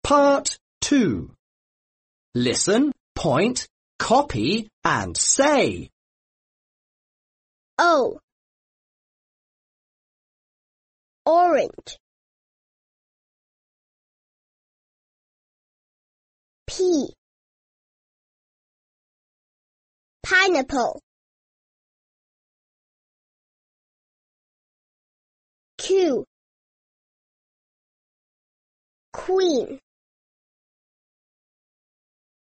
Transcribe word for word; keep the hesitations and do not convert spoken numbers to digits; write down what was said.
Part two. Listen, point, copy and say. O. Orange. P. Pineapple. Q. Queen.